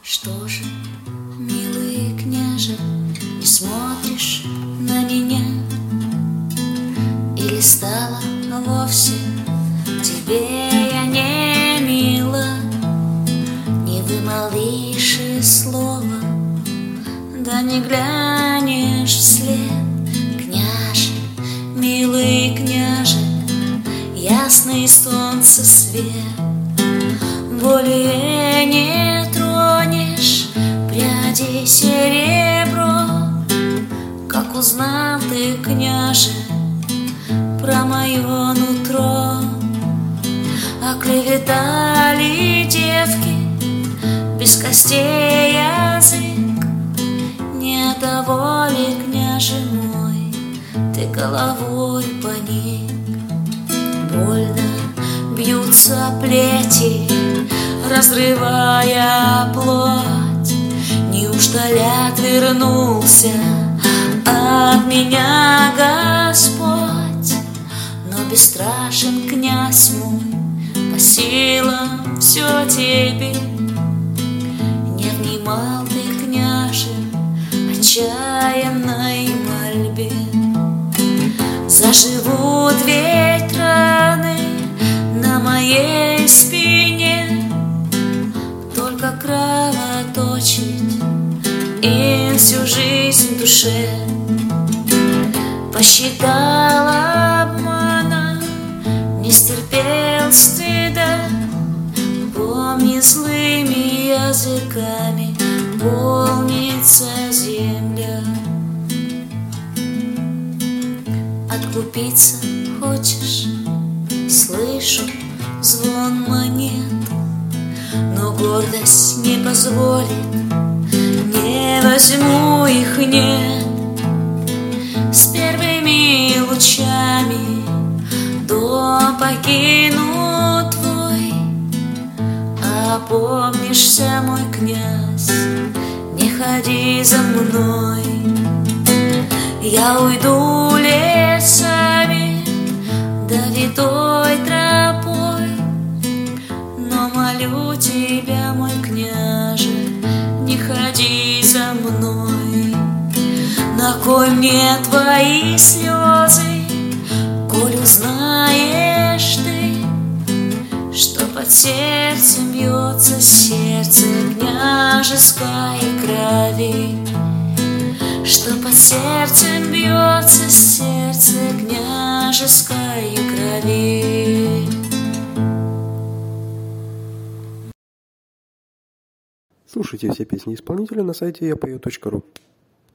Что же, милый княже, не смотришь на меня? Или стало вовсе тебе я не мила? Не вымолвишь и слова, да не глянешь вслед. Княже, милый княже, ясный солнце свет, более не тронешь пряди серебро. Как узнал ты, княже, про мое нутро? Оклеветали девки, без костей язык. Не того ли, княже мой, ты головой поник? Больно бьются плети, разрывая плоть. Неужто ли отвернулся от меня Господь? Но бесстрашен князь мой, по силам все тебе. Не внимал ты, княже, отчаянной мольбе. Заживут ведь раны на моей спине, только кровоточить и всю жизнь в душе. Посчитал обмана, не стерпел стыда. Помни, злыми языками полнится земля. Откупиться хочешь? Слышу звон монет, но гордость не позволит, не возьму их, нет. С первыми лучами дом покину твой. Опомнишься, мой князь, не ходи за мной. Я уйду лесами, да витой тропой, но молю тебя, мой княже, не ходи за мной. На кой мне твои слезы, коль узнаешь ты, что под сердцем бьется сердце княжеской крови? Что под сердцем бьется сердце княжеской крови. Слушайте все песни исполнителя на сайте yapою.ru.